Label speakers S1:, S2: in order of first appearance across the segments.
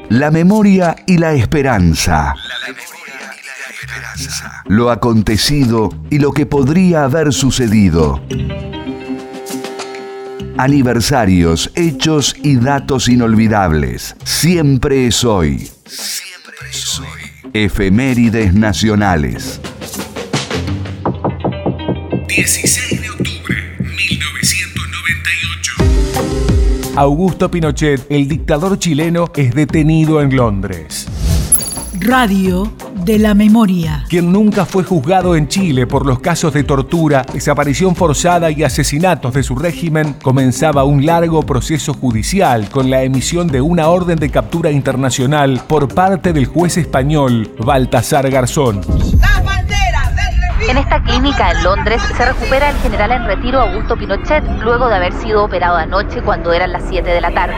S1: La memoria y la esperanza. Lo acontecido y lo que podría haber sucedido. Aniversarios, hechos y datos inolvidables. Siempre es hoy. Siempre es hoy. Efemérides nacionales. 16 de octubre, 1998.
S2: Augusto Pinochet, el dictador chileno, es detenido en Londres.
S3: Radio de la memoria.
S2: Quien nunca fue juzgado en Chile por los casos de tortura, desaparición forzada y asesinatos de su régimen, comenzaba un largo proceso judicial con la emisión de una orden de captura internacional por parte del juez español Baltasar Garzón.
S4: En esta clínica en Londres se recupera el general en retiro Augusto Pinochet luego de haber sido operado anoche cuando eran las 7 de la tarde.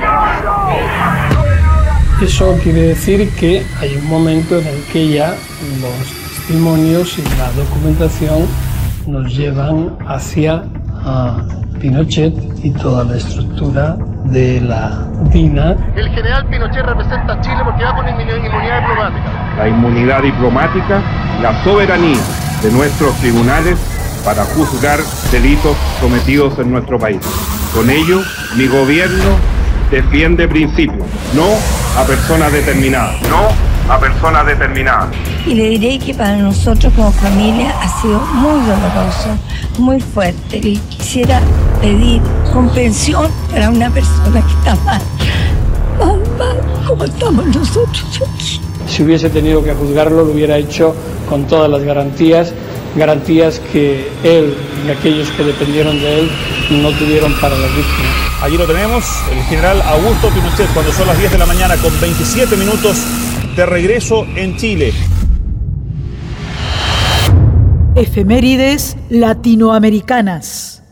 S5: Eso quiere decir que hay un momento en el que ya los testimonios y la documentación nos llevan hacia Pinochet y toda la estructura de la DINA.
S6: El general Pinochet representa a Chile porque va con inmunidad diplomática.
S7: La inmunidad diplomática, la soberanía de nuestros tribunales para juzgar delitos cometidos en nuestro país. Con ello, mi gobierno defiende principios, no a personas determinadas. No a personas determinadas.
S8: Y le diré que para nosotros como familia ha sido muy doloroso, muy fuerte. Y quisiera pedir comprensión para una persona que está mal como estamos nosotros aquí.
S5: Si hubiese tenido que juzgarlo, lo hubiera hecho con todas las garantías que él y aquellos que dependieron de él no tuvieron para las víctimas.
S9: Allí lo tenemos, el general Augusto Pinochet, cuando son las 10 de la mañana con 27 minutos de regreso en Chile.
S3: Efemérides latinoamericanas.